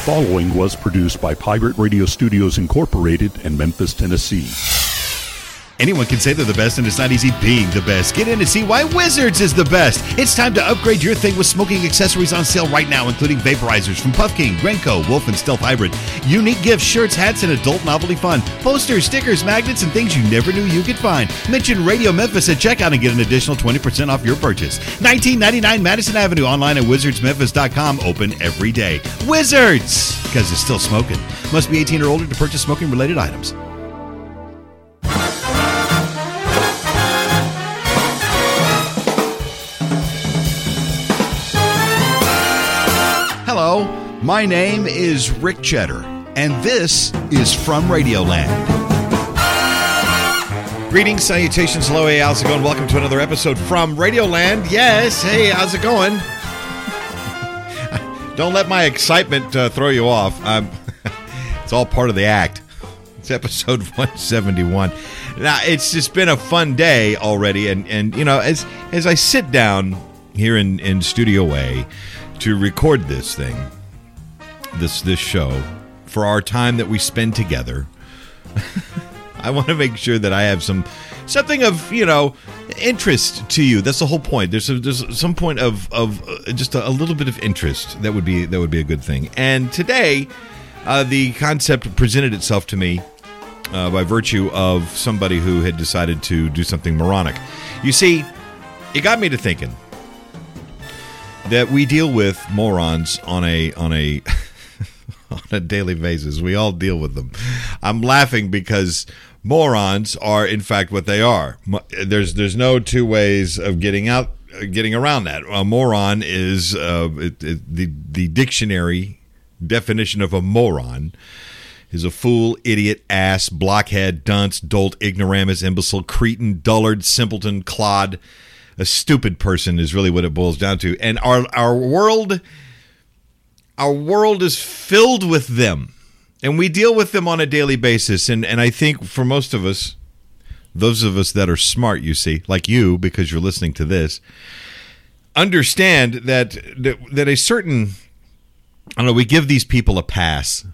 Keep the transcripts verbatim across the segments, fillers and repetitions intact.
following was produced by Pirate Radio Studios Incorporated in Memphis, Tennessee. Anyone can say they're the best, and it's not easy being the best. Get in and see why Wizards is the best. It's time to upgrade your thing with smoking accessories on sale right now, including vaporizers from Puff King, Grenco, Wolf, and Stealth Hybrid. Unique gifts, shirts, hats, and adult novelty fun. Posters, stickers, magnets, and things you never knew you could find. Mention Radio Memphis at checkout and get an additional twenty percent off your purchase. nineteen ninety-nine Madison Avenue, online at wizards memphis dot com, open every day. Wizards! Because it's still smoking. Must be eighteen or older to purchase smoking-related items. Hello, my name is Rick Cheddar, and this is From Radioland. Greetings, salutations, hello, hey, how's it going? Welcome to another episode from Radioland. Yes, hey, how's it going? Don't let my excitement uh, throw you off. Um, it's all part of the act. It's episode one seventy-one. Now, it's just been a fun day already, and, and you know, as as I sit down here in, in Studio A to record this thing, this this show, for our time that we spend together, I want to make sure that I have some something of, you know, interest to you. That's the whole point. There's a, there's some point of of uh, just a, a little bit of interest that would be that would be a good thing. And today, uh, the concept presented itself to me uh, by virtue of somebody who had decided to do something moronic. You see, it got me to thinking that we deal with morons on a on a on a daily basis. We all deal with them. I'm laughing because morons are, in fact, what they are. There's there's no two ways of getting out getting around that. A moron is uh, it, it, the the dictionary definition of a moron is a fool, idiot, ass, blockhead, dunce, dolt, ignoramus, imbecile, cretin, dullard, simpleton, clod. A stupid person is really what it boils down to. And our our world our world is filled with them. And we deal with them on a daily basis. And, and I think for most of us, those of us that are smart, you see, like you, because you're listening to this, understand that that, that a certain, I don't know, we give these people a pass.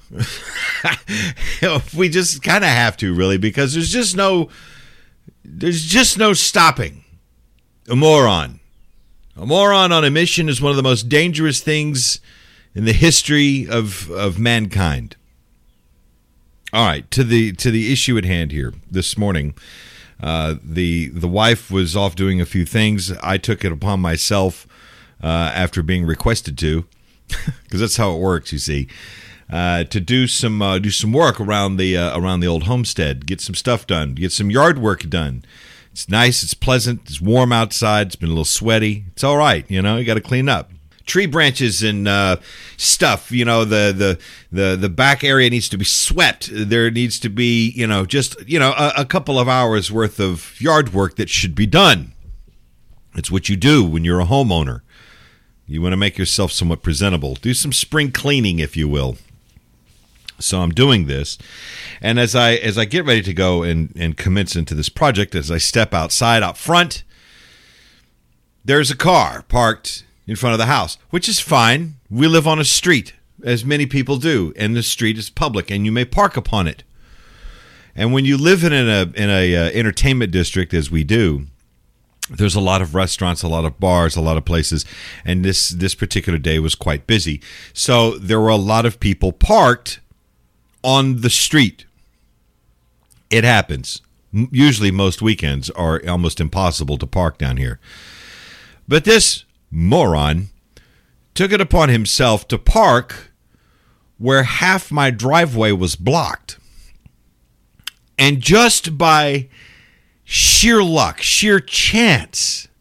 We just kind of have to, really, because there's just no there's just no stopping a moron. A moron on a mission is one of the most dangerous things in the history of, of mankind. All right, to the to the issue at hand here this morning. Uh, the the wife was off doing a few things. I took it upon myself uh, after being requested to, because that's how it works. You see, uh, to do some uh, do some work around the uh, around the old homestead, get some stuff done, get some yard work done. It's nice, it's pleasant, it's warm outside, it's been a little sweaty. It's all right, you know, you got to clean up. Tree branches and uh, stuff, you know, the, the the the back area needs to be swept. There needs to be, you know, just, you know, a, a couple of hours worth of yard work that should be done. It's what you do when you're a homeowner. You want to make yourself somewhat presentable. Do some spring cleaning, if you will. So I'm doing this, and as I as I get ready to go and, and commence into this project, as I step outside out front, there's a car parked in front of the house, which is fine. We live on a street, as many people do, and the street is public, and you may park upon it. And when you live in a in a uh, entertainment district, as we do, there's a lot of restaurants, a lot of bars, a lot of places, and this this particular day was quite busy. So there were a lot of people parked on the street. It happens. Usually most weekends are almost impossible to park down here. But this moron took it upon himself to park where half my driveway was blocked. And just by sheer luck, sheer chance,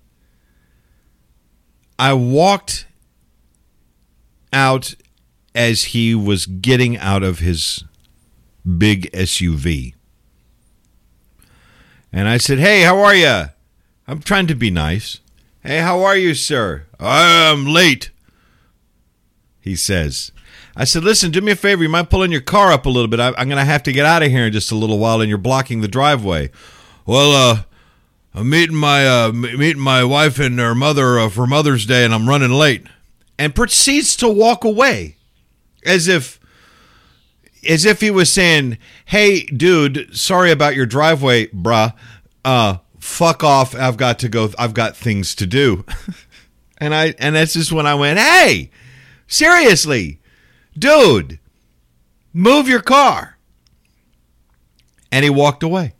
I walked out as he was getting out of his big S U V. And I said, "Hey, how are you?" I'm trying to be nice. "Hey, how are you, sir?" "I'm late," he says. I said, "Listen, do me a favor. You mind pulling your car up a little bit? I, I'm going to have to get out of here in just a little while, and you're blocking the driveway." "Well, uh, I'm meeting my uh, meeting my wife and her mother uh, for Mother's Day, and I'm running late." And proceeds to walk away as if as if he was saying, hey, dude, sorry about your driveway, bruh. Uh, fuck off. I've got to go. I've got things to do. and I and that's just when I went, hey, seriously, dude, move your car. And he walked away.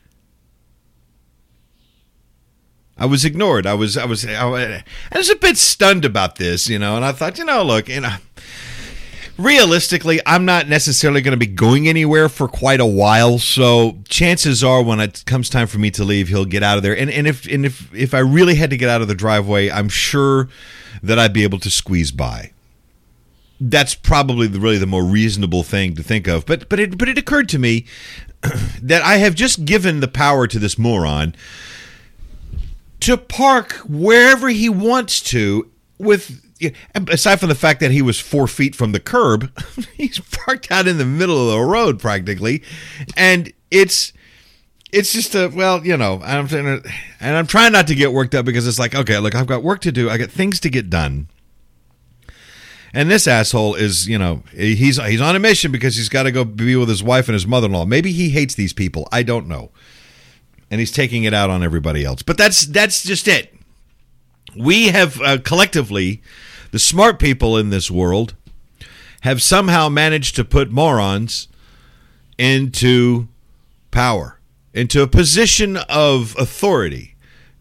I was ignored. I was, I was, I was, I was a bit stunned about this, you know, and I thought, you know, look, you know, realistically, I'm not necessarily going to be going anywhere for quite a while. So chances are when it comes time for me to leave, he'll get out of there. And, and if, and if, if I really had to get out of the driveway, I'm sure that I'd be able to squeeze by. That's probably the, really the more reasonable thing to think of. But, but it, but it occurred to me that I have just given the power to this moron to park wherever he wants to, with, aside from the fact that he was four feet from the curb, he's parked out in the middle of the road practically, and it's it's just a, well, you know, I'm and I'm trying not to get worked up because it's like, okay, look, I've got work to do, I got things to get done. And this asshole is, you know, he's he's on a mission because he's got to go be with his wife and his mother-in-law. Maybe he hates these people. I don't know. And he's taking it out on everybody else. But that's that's just it. We have uh, collectively, the smart people in this world, have somehow managed to put morons into power, into a position of authority.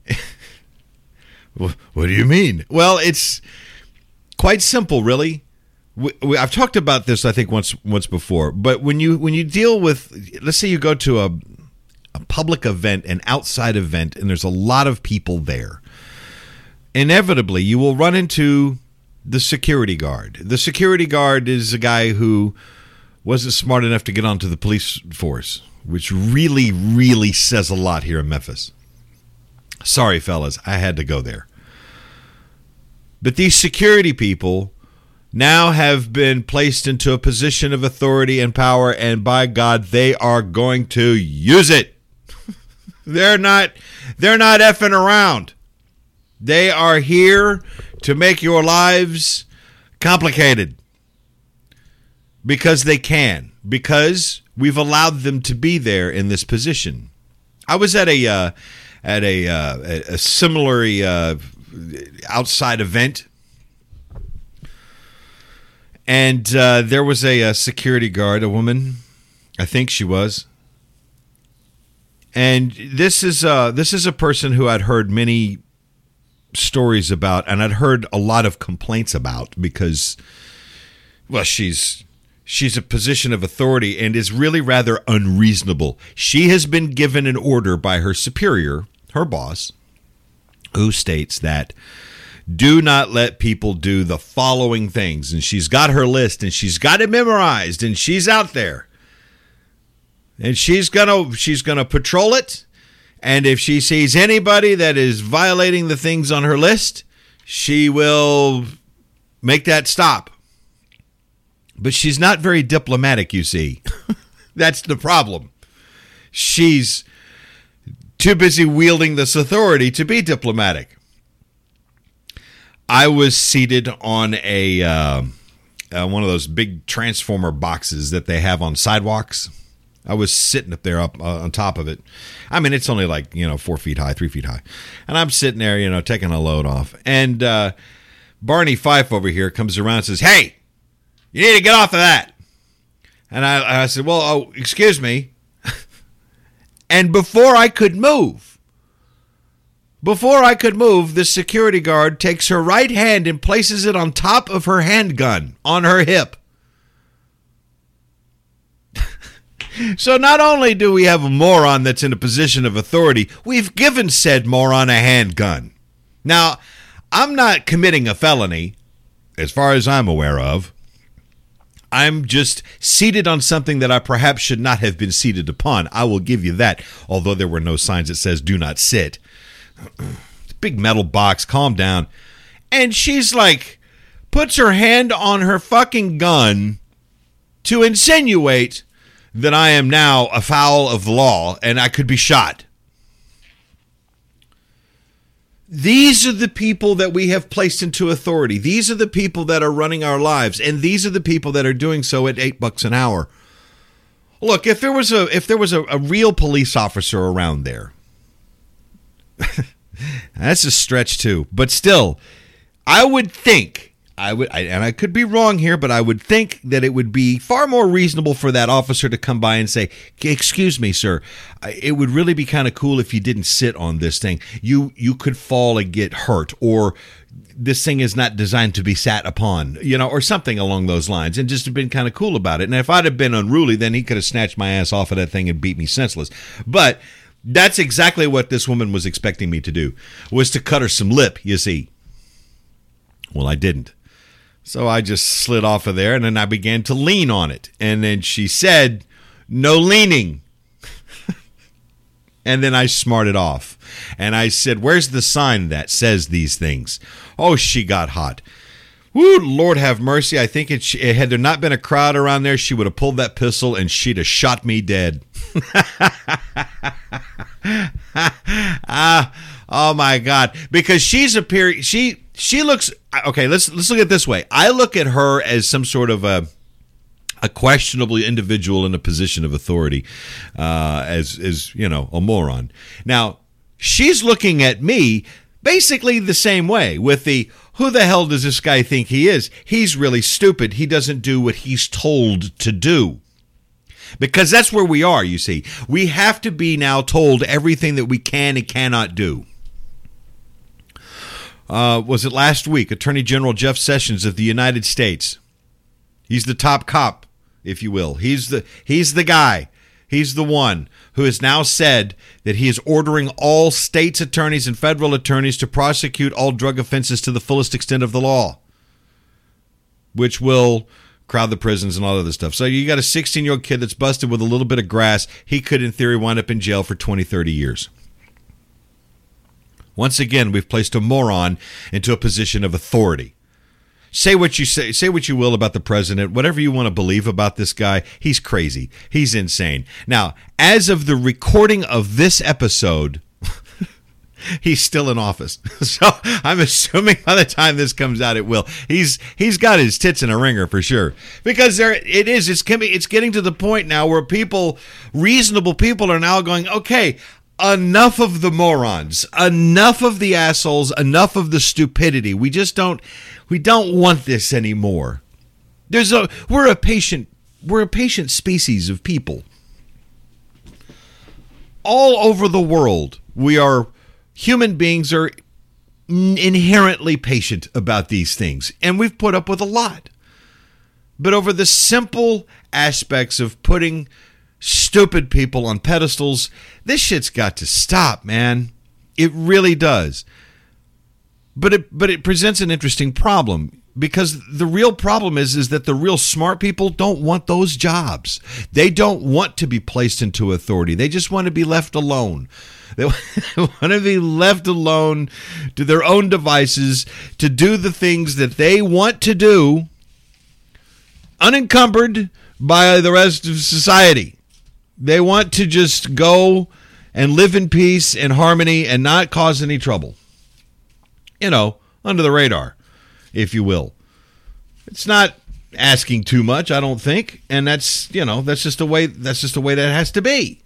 What do you mean? Well, it's quite simple, really. We, we, I've talked about this, I think, once once before. But when you when you deal with, let's say you go to a, a public event, an outside event, and there's a lot of people there, inevitably you will run into the security guard. The security guard is a guy who wasn't smart enough to get onto the police force, which really, really says a lot here in Memphis. Sorry, fellas, I had to go there. But these security people now have been placed into a position of authority and power, and by God, they are going to use it. They're not, they're not effing around. They are here to make your lives complicated because they can, because we've allowed them to be there in this position. I was at a uh, at a uh, a similar uh, outside event, and uh, there was a, a security guard, a woman, I think she was, and this is uh, this is a person who I'd heard many stories about, and I'd heard a lot of complaints about because, well, she's she's a position of authority and is really rather unreasonable. She has been given an order by her superior, her boss, who states that do not let people do the following things. And she's got her list and she's got it memorized and she's out there. And she's gonna she's gonna patrol it. And if she sees anybody that is violating the things on her list, she will make that stop. But she's not very diplomatic, you see. That's the problem. She's too busy wielding this authority to be diplomatic. I was seated on a uh, uh, one of those big transformer boxes that they have on sidewalks. I was sitting up there up uh, on top of it. I mean, it's only like, you know, four feet high, three feet high. And I'm sitting there, you know, taking a load off. And uh, Barney Fife over here comes around and says, hey, you need to get off of that. And I, I said, well, oh, excuse me. And before I could move, before I could move, the security guard takes her right hand and places it on top of her handgun on her hip. So not only do we have a moron that's in a position of authority, we've given said moron a handgun. Now, I'm not committing a felony, as far as I'm aware of. I'm just seated on something that I perhaps should not have been seated upon. I will give you that, although there were no signs that says do not sit. It's a big metal box, calm down. And she's like, puts her hand on her fucking gun to insinuate that I am now afoul of the law and I could be shot. These are the people that we have placed into authority. These are the people that are running our lives, and these are the people that are doing so at eight bucks an hour Look, if there was a if there was a, a real police officer around there, that's a stretch too. But still, I would think I would, I, and I could be wrong here, but I would think that it would be far more reasonable for that officer to come by and say, "Excuse me, sir, it would really be kind of cool if you didn't sit on this thing. You you could fall and get hurt, or this thing is not designed to be sat upon," you know, or something along those lines, and just have been kind of cool about it. And if I'd have been unruly, then he could have snatched my ass off of that thing and beat me senseless. But that's exactly what this woman was expecting me to do, was to cut her some lip, you see. Well, I didn't. So I just slid off of there, and then I began to lean on it. And then she said, "No leaning." And then I smarted off. And I said, "Where's the sign that says these things?" Oh, she got hot. Woo, Lord have mercy. I think it, it had there not been a crowd around there, she would have pulled that pistol and she'd have shot me dead. ah, oh my God. Because she's a period, she she looks, okay, let's let's look at it this way. I look at her as some sort of a a questionable individual in a position of authority, uh, as, as, you know, a moron. Now, she's looking at me basically the same way, with the, who the hell does this guy think he is? He's really stupid. He doesn't do what he's told to do. Because that's where we are, you see. We have to be now told everything that we can and cannot do. Uh, was it last week? Attorney General Jeff Sessions of the United States. He's the top cop, if you will. He's the he's the guy. He's the one who has now said that he is ordering all states' attorneys and federal attorneys to prosecute all drug offenses to the fullest extent of the law, which will crowd the prisons and all other stuff. So you got a sixteen-year-old kid that's busted with a little bit of grass. He could, in theory, wind up in jail for twenty, thirty years. Once again, we've placed a moron into a position of authority. Say what you say, say what you will about the president, whatever you want to believe about this guy, he's crazy. He's insane. Now, as of the recording of this episode, he's still in office. So I'm assuming by the time this comes out, it will. He's he's got his tits in a ringer for sure. Because there it is. It's it's getting to the point now where people, reasonable people, are now going, okay, enough of the morons, enough of the assholes, enough of the stupidity. We just don't, we don't want this anymore. There's a, we're a patient, we're a patient species of people. All over the world, we are, human beings are inherently patient about these things, and we've put up with a lot. But over the simple aspects of putting stupid people on pedestals, this shit's got to stop, man. It really does. But it but it presents an interesting problem, because the real problem is is that the real smart people don't want those jobs. They don't want to be placed into authority. They just want to be left alone. They want to be left alone to their own devices to do the things that they want to do, unencumbered by the rest of society. They want to just go and live in peace and harmony and not cause any trouble. You know, under the radar, if you will. It's not asking too much, I don't think, and that's, you know, that's just the way that's just the way that has to be.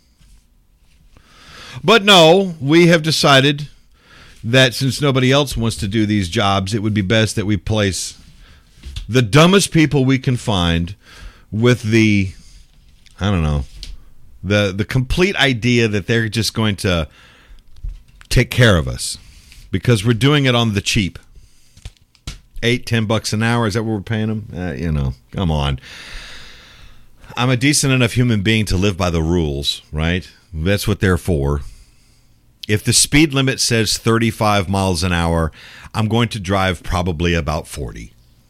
But no, we have decided that since nobody else wants to do these jobs, it would be best that we place the dumbest people we can find with the, I don't know, the the complete idea that they're just going to take care of us because we're doing it on the cheap. Eight, ten bucks an hour, is that what we're paying them? Uh, you know, come on. I'm a decent enough human being to live by the rules, right? That's what they're for. If the speed limit says thirty-five miles an hour, I'm going to drive probably about forty.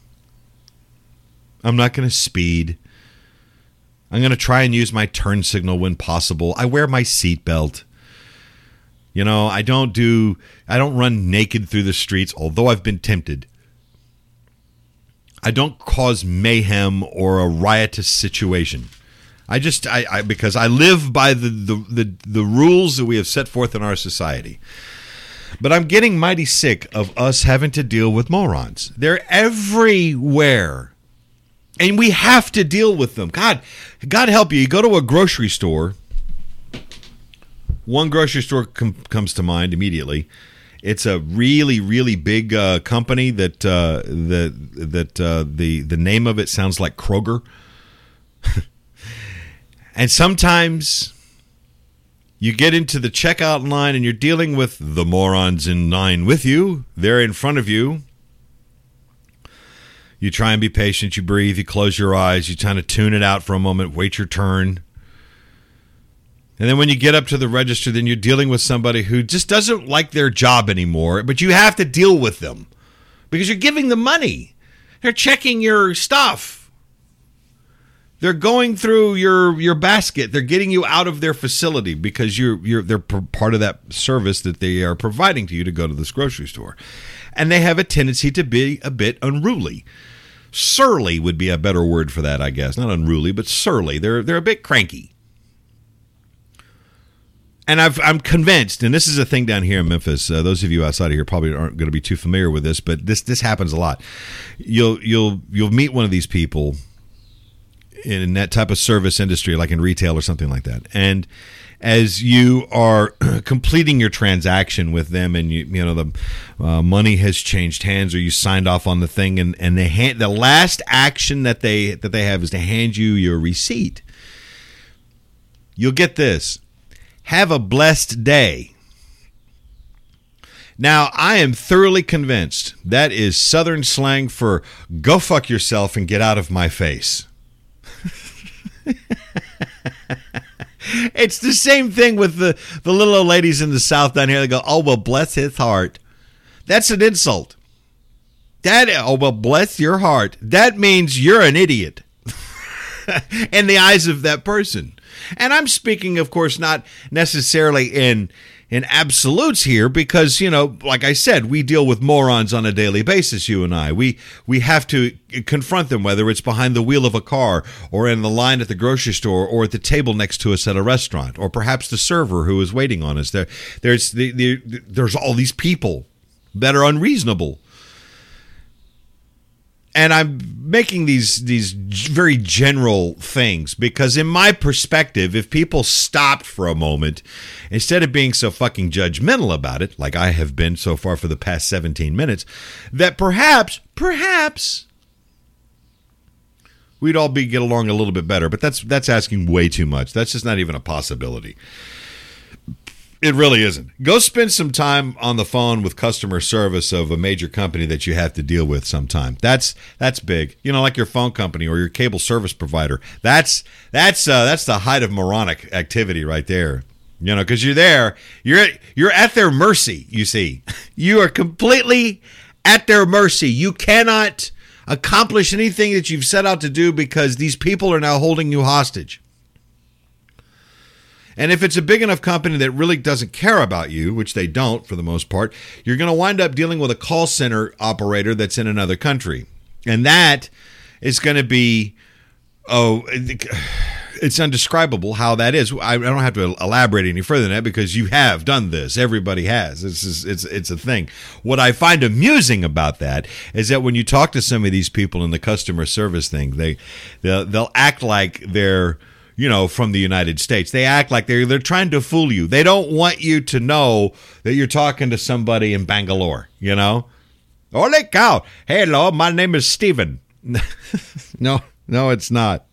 I'm not going to speed. I'm going to try and use my turn signal when possible. I wear my seatbelt. You know, I don't do, I don't run naked through the streets, although I've been tempted. I don't cause mayhem or a riotous situation. I just, I, I because I live by the, the, the, the rules that we have set forth in our society. But I'm getting mighty sick of us having to deal with morons. They're everywhere. And we have to deal with them. God, God help you. You go to a grocery store. One grocery store com- comes to mind immediately. It's a really, really big uh, company that uh, that that uh, the the name of it sounds like Kroger. And sometimes you get into the checkout line and you're dealing with the morons in line with you. They're in front of you. You try and be patient. You breathe. You close your eyes. You kind of tune it out for a moment. Wait your turn. And then when you get up to the register, then you're dealing with somebody who just doesn't like their job anymore, but you have to deal with them because you're giving them money. They're checking your stuff. They're going through your, your basket. They're getting you out of their facility because you're you're they're part of that service that they are providing to you to go to this grocery store. And they have a tendency to be a bit unruly. Surly would be a better word for that, I guess. Not unruly, but surly. They're they're a bit cranky. And I've, I'm convinced, and this is a thing down here in Memphis. Uh, those of you outside of here probably aren't going to be too familiar with this, but this this happens a lot. You'll you'll you'll meet one of these people in that type of service industry, like in retail or something like that, and as you are completing your transaction with them, and you you know the uh, money has changed hands, or you signed off on the thing, and and they hand, the last action that they that they have is to hand you your receipt. You'll get this. Have a blessed day. Now, I am thoroughly convinced that is Southern slang for go fuck yourself and get out of my face. It's the same thing with the, the little old ladies in the South down here. They go, oh, well, bless his heart. That's an insult. That, oh, well, bless your heart. That means you're an idiot in the eyes of that person. And I'm speaking, of course, not necessarily in in absolutes here because, you know, like I said, we deal with morons on a daily basis, you and I. We we have to confront them, whether it's behind the wheel of a car or in the line at the grocery store or at the table next to us at a restaurant or perhaps the server who is waiting on us. There, there's, the, the, there's all these people that are unreasonable. And I'm making these these very general things because in my perspective, if people stopped for a moment, instead of being so fucking judgmental about it, like I have been so far for the past seventeen minutes, that perhaps, perhaps we'd all be get along a little bit better. But that's that's asking way too much. That's just not even a possibility. It really isn't. Go spend some time on the phone with customer service of a major company that you have to deal with sometime. That's that's big. You know, like your phone company or your cable service provider. That's that's uh, that's the height of moronic activity right there. You know, because you're there, you're you're at their mercy. You see, you are completely at their mercy. You cannot accomplish anything that you've set out to do because these people are now holding you hostage. And if it's a big enough company that really doesn't care about you, which they don't for the most part, you're going to wind up dealing with a call center operator that's in another country. And that is going to be, oh, it's undescribable how that is. I don't have to elaborate any further than that because you have done this. Everybody has. This is, it's, it's a thing. What I find amusing about that is that when you talk to some of these people in the customer service thing, they, they'll, they'll act like they're, you know, from the United States. They act like they're they're trying to fool you. They don't want you to know that you're talking to somebody in Bangalore, you know? Holy cow. Hello, my name is Steven. no, no, it's not.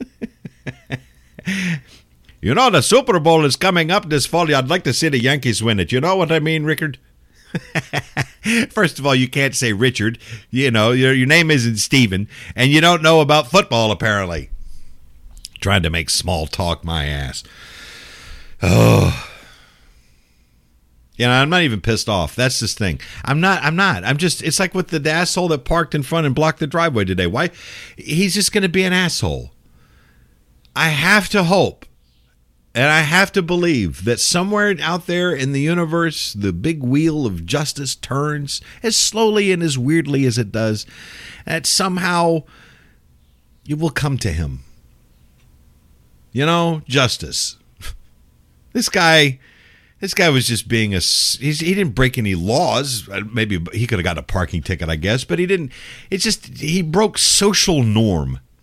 You know, the Super Bowl is coming up this fall. I'd like to see the Yankees win it. You know what I mean, Rickard? First of all, you can't say Richard. You know, your, your name isn't Steven, and you don't know about football, apparently. Trying to make small talk my ass. Oh. You know, I'm not even pissed off. That's this thing. I'm not, I'm not. I'm just, it's like with the asshole that parked in front and blocked the driveway today. Why? He's just going to be an asshole. I have to hope, and I have to believe that somewhere out there in the universe, the big wheel of justice turns as slowly and as weirdly as it does, that somehow you will come to him. You know, justice. This guy, this guy was just being a. He's, he didn't break any laws. Maybe he could have got a parking ticket, I guess, but he didn't. It's just he broke social norm.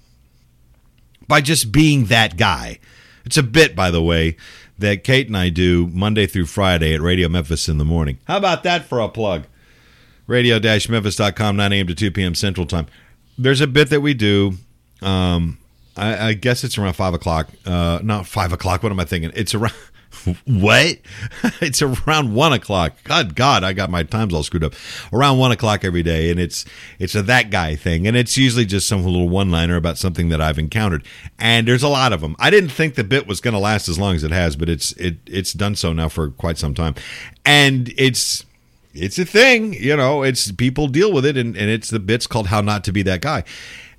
by just being that guy. It's a bit, by the way, that Kate and I do Monday through Friday at Radio Memphis in the morning. How about that for a plug? radio dash memphis dot com, nine a.m. to two p.m. Central Time. There's a bit that we do. Um, I, I guess it's around five o'clock. Uh, not five o'clock. What am I thinking? It's around... What? It's around one o'clock. God, God, I got my times all screwed up. Around one o'clock every day, and it's it's a that guy thing, and it's usually just some little one-liner about something that I've encountered. And there's a lot of them. I didn't think the bit was going to last as long as it has, but it's it it's done so now for quite some time, and it's it's a thing. You know, it's people deal with it, and, and it's the bit's called "How Not to Be That Guy."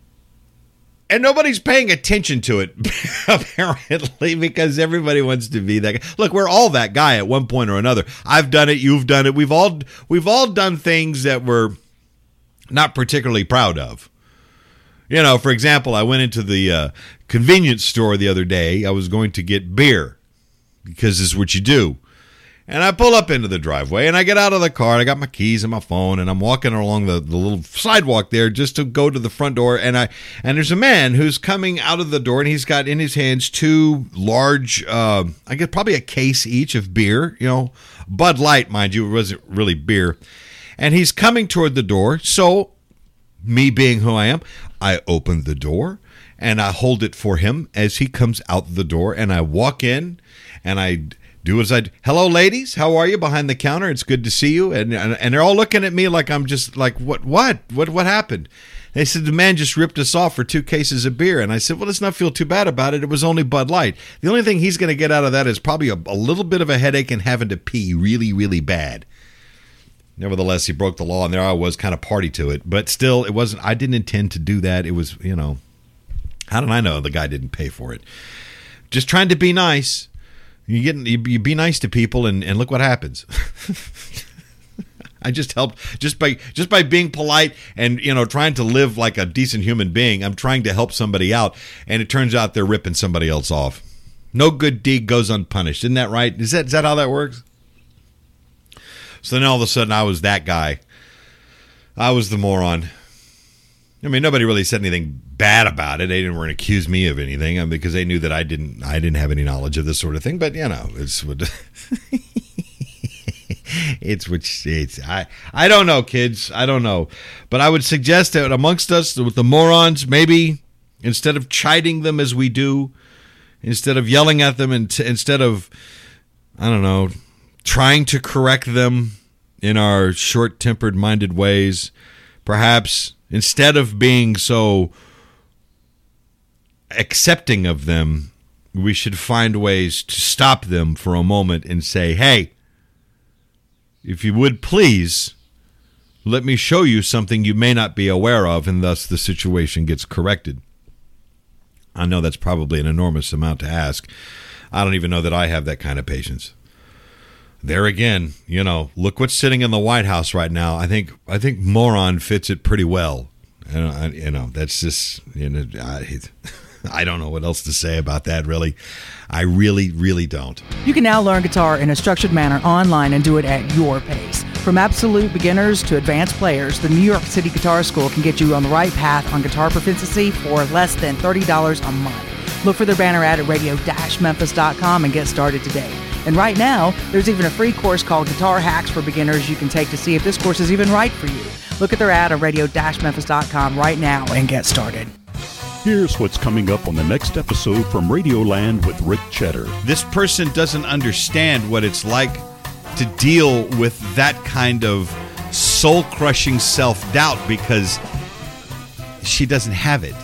And nobody's paying attention to it, apparently, because everybody wants to be that guy. Look, we're all that guy at one point or another. I've done it. You've done it. We've all we've all done things that we're not particularly proud of. You know, for example, I went into the uh, convenience store the other day. I was going to get beer because this is what you do. And I pull up into the driveway, and I get out of the car, and I got my keys and my phone, and I'm walking along the, the little sidewalk there just to go to the front door, and I and there's a man who's coming out of the door, and he's got in his hands two large, uh, I guess probably a case each of beer, you know, Bud Light, mind you, it wasn't really beer, and he's coming toward the door, so me being who I am, I open the door, and I hold it for him as he comes out the door, and I walk in, and I... do as I do. Hello, ladies. How are you behind the counter? It's good to see you. And, and and they're all looking at me like I'm just like, what, what, what, what happened? They said, the man just ripped us off for two cases of beer. And I said, well, let's not feel too bad about it. It was only Bud Light. The only thing he's going to get out of that is probably a, a little bit of a headache and having to pee really, really bad. Nevertheless, he broke the law, and there I was kind of party to it. But still, it wasn't, I didn't intend to do that. It was, you know, how did I know the guy didn't pay for it? Just trying to be nice. You get you, you be nice to people, and, and look what happens. I just helped just by just by being polite and, you know, trying to live like a decent human being. I'm trying to help somebody out, and it turns out they're ripping somebody else off. No good deed goes unpunished. Isn't that right? Is that is that how that works? So then all of a sudden I was that guy. I was the moron. I mean, nobody really said anything bad about it. They didn't want to accuse me of anything, I mean, because they knew that I didn't. I didn't have any knowledge of this sort of thing. But you know, it's what it's which it's. I I don't know, kids. I don't know, but I would suggest that amongst us, with the morons, maybe instead of chiding them as we do, instead of yelling at them, and t- instead of I don't know, trying to correct them in our short-tempered, minded ways, perhaps. Instead of being so accepting of them, we should find ways to stop them for a moment and say, hey, if you would please, let me show you something you may not be aware of, and thus the situation gets corrected. I know that's probably an enormous amount to ask. I don't even know that I have that kind of patience. There again, you know, look what's sitting in the White House right now. I think I think moron fits it pretty well. You know, I, you know that's just, you know, I, I don't know what else to say about that, really. I really, really don't. You can now learn guitar in a structured manner online and do it at your pace. From absolute beginners to advanced players, the New York City Guitar School can get you on the right path on guitar proficiency for less than thirty dollars a month. Look for their banner ad at radio dash memphis dot com and get started today. And right now, there's even a free course called Guitar Hacks for Beginners you can take to see if this course is even right for you. Look at their ad on radio dash memphis dot com right now and get started. Here's what's coming up on the next episode from Radioland with Rick Cheddar. This person doesn't understand what it's like to deal with that kind of soul-crushing self-doubt because she doesn't have it.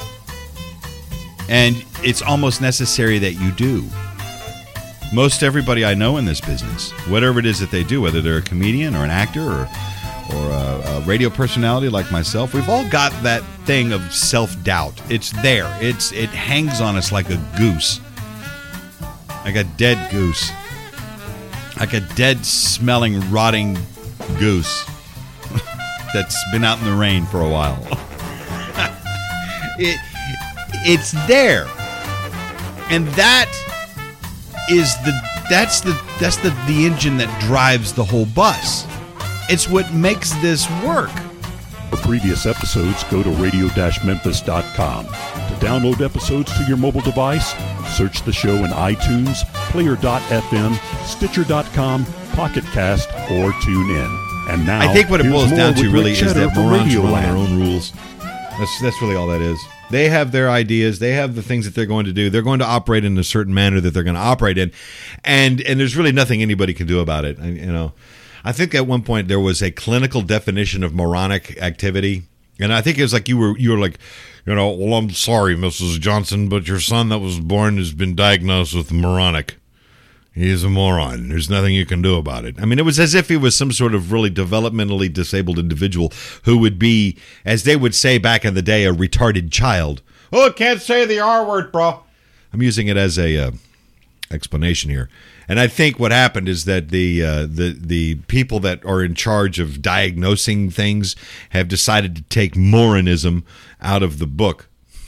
And it's almost necessary that you do. Most everybody I know in this business, whatever it is that they do, whether they're a comedian or an actor or or a, a radio personality like myself, we've all got that thing of self-doubt. It's there. It's it hangs on us like a goose. Like a dead goose. Like a dead, smelling, rotting goose that's been out in the rain for a while. it It's there. And that is the that's the that's the, the engine that drives the whole bus. It's what makes this work. For previous episodes, go to radio dash memphis dot com. To download episodes to your mobile device? Search the show in iTunes, Player dot f m, Stitcher dot com, Pocket Cast, or TuneIn. And now, I think what it boils down to really is that morons run Radioland. their own rules. That's that's really all that is. They have their ideas. They have the things that they're going to do. They're going to operate in a certain manner that they're going to operate in, and and there's really nothing anybody can do about it. I, you know, I think at one point there was a clinical definition of moronic activity, and I think it was like you were you were like, you know, well, I'm sorry, Missus Johnson, but your son that was born has been diagnosed with moronic. He's a moron. There's nothing you can do about it. I mean, it was as if he was some sort of really developmentally disabled individual who would be, as they would say back in the day, a retarded child. Oh, can't say the R word, bro. I'm using it as a uh, explanation here. And I think what happened is that the uh, the the people that are in charge of diagnosing things have decided to take moronism out of the book.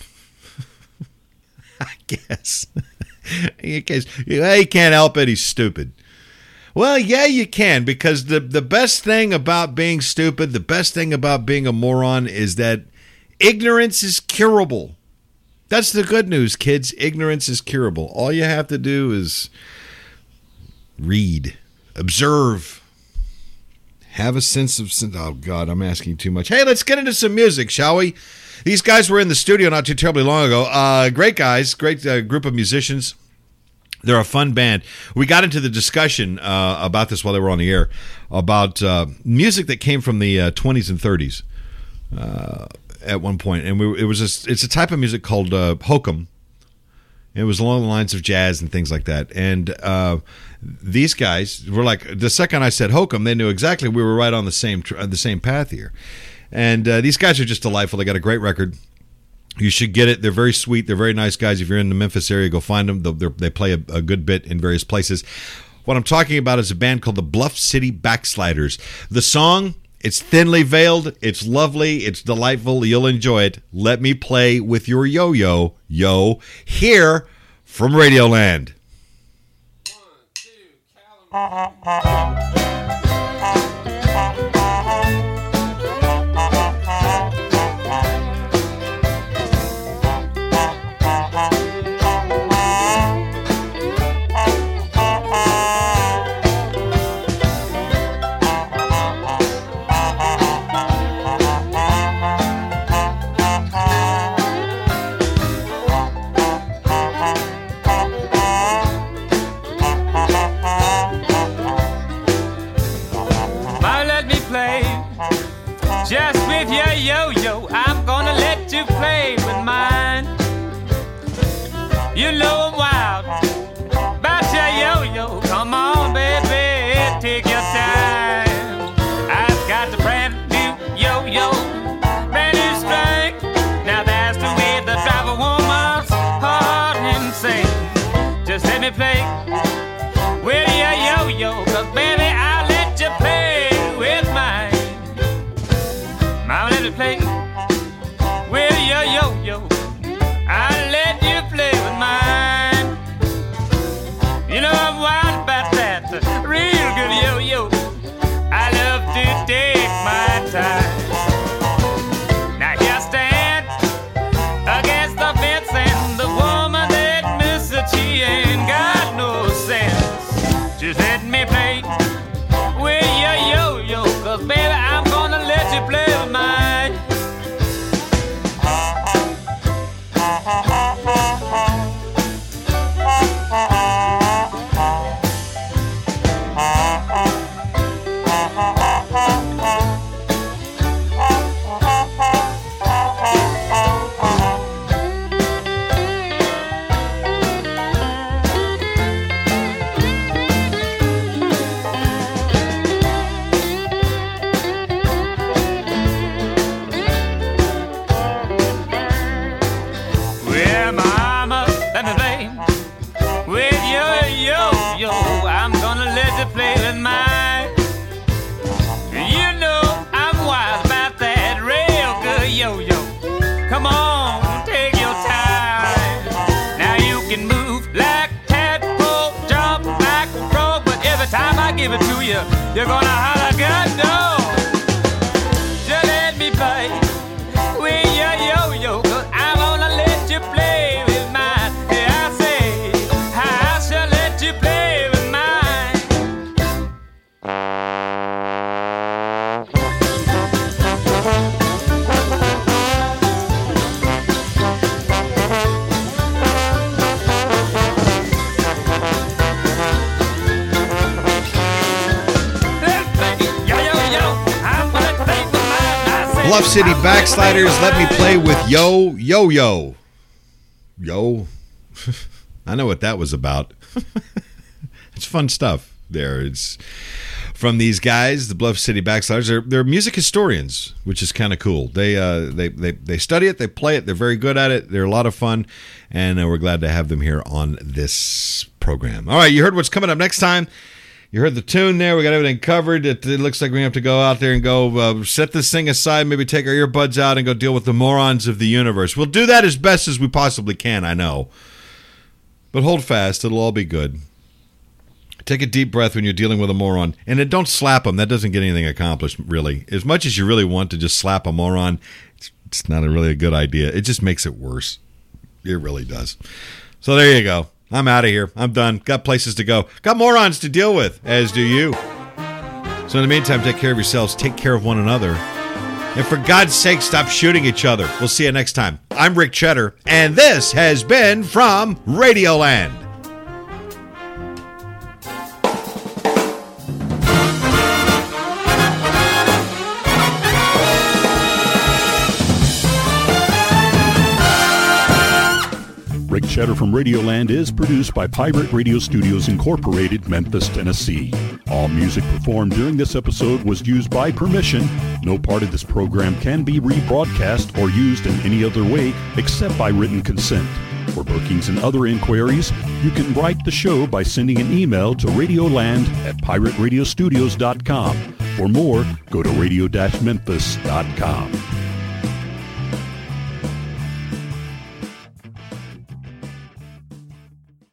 I guess. In case he can't help it, he's stupid. Well, yeah, you can, because the, the best thing about being stupid, the best thing about being a moron is that ignorance is curable. That's the good news, kids. Ignorance is curable. All you have to do is read, observe, have a sense of... Oh, God, I'm asking too much. Hey, let's get into some music, shall we? These guys were in the studio not too terribly long ago. Uh, great guys, great uh, group of musicians. They're a fun band. We got into the discussion uh, about this while they were on the air, about uh, music that came from the uh, twenties and thirties uh, at one point. And we, it was a, it's a type of music called uh, hokum. It was along the lines of jazz and things like that. And uh, these guys were like, the second I said hokum, they knew exactly we were right on the same the same path here. And uh, these guys are just delightful. They got a great record. You should get it. They're very sweet. They're very nice guys. If you're in the Memphis area, go find them. They're, they play a, a good bit in various places. What I'm talking about is a band called the Bluff City Backsliders. The song, it's thinly veiled. It's lovely. It's delightful. You'll enjoy it. Let Me Play With Your Yo-Yo, yo, here from Radioland. One, two, Callum. Just with your yo-yo, I'm gonna let you play with mine. You know I'm wild about your yo-yo. Come on, baby, take your time. I've got the brand new yo-yo, brand new strength. Now that's the way to drive a woman's heart insane. Just let me play with your yo-yo, 'cause baby, I'll let you play with mine. Mama, let me play with your yo-yo. I'll let you play with mine. You know I'm wild about that real good yo-yo. I love to take my time. Now here I stand against the fence, and the woman that misses, she ain't got no sense. Just let me play with your yo-yo, 'cause baby, I'm gonna let you play with mine. Play with mine. You know I'm wild about that real good yo-yo. Come on, take your time. Now you can move like tadpole, jump like a frog, but every time I give it to you, you're gonna holler, God, no. Just let me play with your yo-yo, 'cause I'm gonna let you play Bluff City Backsliders, let me play with Yo, Yo, Yo. Yo. I know what that was about. It's fun stuff there. It's from these guys, the Bluff City Backsliders. They're, they're music historians, which is kind of cool. They, uh, they they they study it, they play it, they're very good at it. They're a lot of fun, and uh, we're glad to have them here on this program. All right, you heard what's coming up next time. You heard the tune there. We got everything covered. It, it looks like we have to go out there and go uh, set this thing aside, maybe take our earbuds out and go deal with the morons of the universe. We'll do that as best as we possibly can, I know. But hold fast. It'll all be good. Take a deep breath when you're dealing with a moron. And then don't slap them. That doesn't get anything accomplished, really. As much as you really want to just slap a moron, it's, it's not a really a good idea. It just makes it worse. It really does. So there you go. I'm out of here. I'm done. Got places to go. Got morons to deal with, as do you. So in the meantime, take care of yourselves. Take care of one another. And for God's sake, stop shooting each other. We'll see you next time. I'm Rick Cheddar, and this has been from Radioland. Rick Cheddar from Radioland is produced by Pirate Radio Studios Incorporated, Memphis, Tennessee. All music performed during this episode was used by permission. No part of this program can be rebroadcast or used in any other way except by written consent. For bookings and other inquiries, you can write the show by sending an email to radioland at pirate radio studios dot com. For more, go to radio dash memphis dot com.